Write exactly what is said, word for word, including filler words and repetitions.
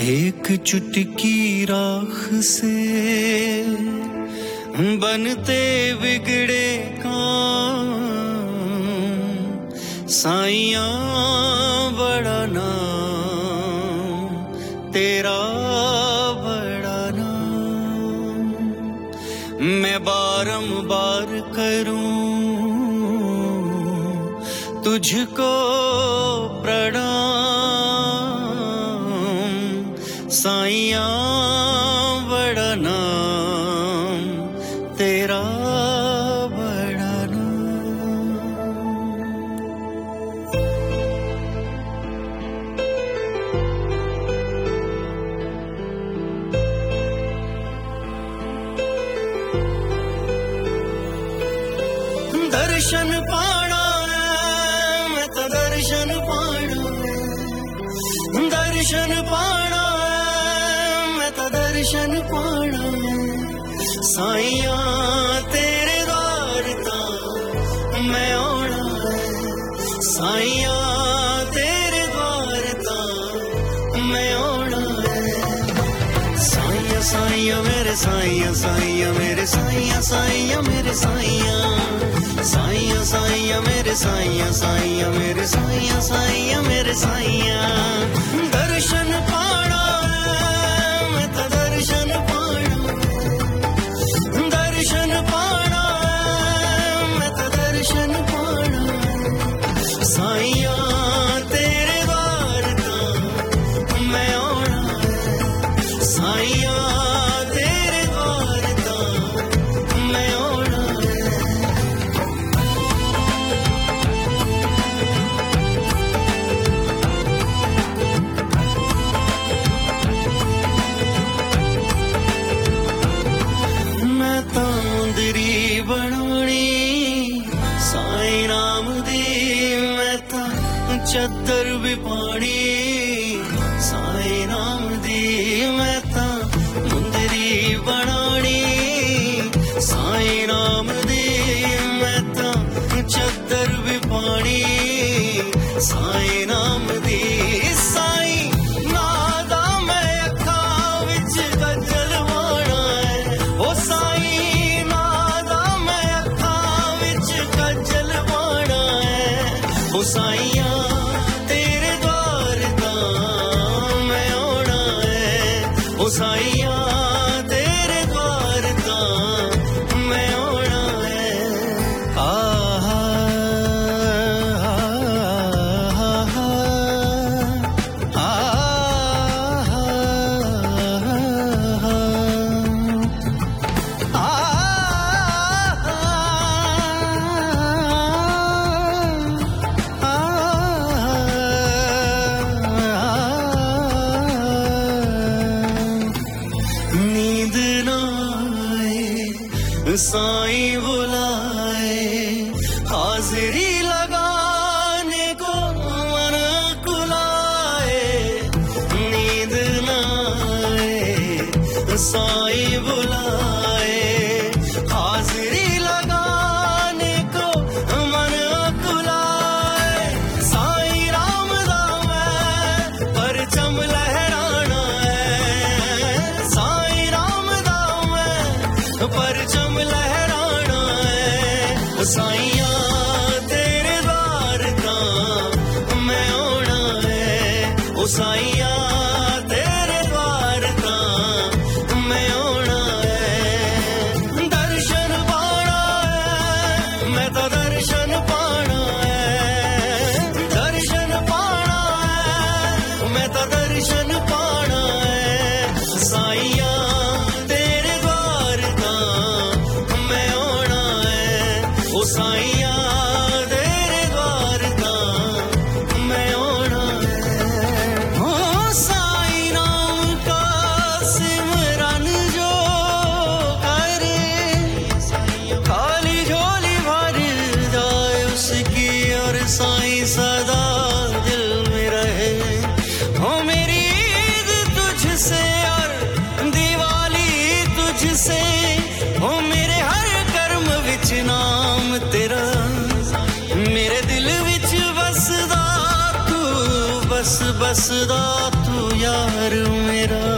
एक चुटकी राख से बनते बिगड़े काम साइयां बड़ा नाम तेरा बड़ा नाम मैं बारंबार करूं तुझको प्रणाम साइयां बड़ा नाम तेरा बड़ा नाम दर्शन पाना मैं तो दर्शन पाना दर्शन पाना मैं तो दर्शन पाना साइयां तेरे द्वार तां मैं आना साइयां तेरे द्वार तां मैं आना साइयां साइयां मेरे साइयां साइयां मेरे साइयां साइयां मेरे साइयां साइयां साइयां मेरे साइयां साइयां मेरे साइयां साइयां मेरे साइयां दर्शन पाना मैं तो दर्शन पाना दर्शन पाना मैं तो दर्शन पाना साइयां तेरे द्वार तां मैं आना साइयां तेरे द्वार तां मैं आना मैं तांदरी बनानी साईं राम दी मैं तां चद्दर भी पानी साईं राम दी मैं तां मुंदरी बनानी साईं राम दी मैं तां चद्दर भी पानी साईं राम दी साईं नादा मैं अखां विच गजल वाणा है ओ साईं नादा मैं अखां विच गजल वाणा है ओ साईयां तेरे द्वार तां मैं आना है ओ साईयां तेरे द्वार तां मैं आना है आहा नींद ना आए साईं बुलाए हाजिरी लगाने को मन कुलाए नींद ना आए साईं बुलाए हाजिरी लगाने को मन कुलाए साईं राम दा मैं परचम लहराना है साईं राम दा मैं परचम लहराना है साइयां तेरे द्वार तां मैं आना है ओ साइयां तेरे द्वार तां मैं आना है दर्शन पाना है मैं तो दर्शन पाना है दर्शन पाना है मैं तो दर्शन पाना है साइयां तेरे द्वार तां मैं आना है ओ साइयां तेरे द्वार तां मैं आना है ओ साईं राम का सिमरन जो करे खाली झोली भर जाए उसकी और साईं सदा दिल में रहे हो मेरी ईद तुझसे और दिवाली तुझसे हो मेरे हर कर्म विच नाम तेरा मेरे दिल विच बसदा तू बस बस दसदा तू यार मेरा।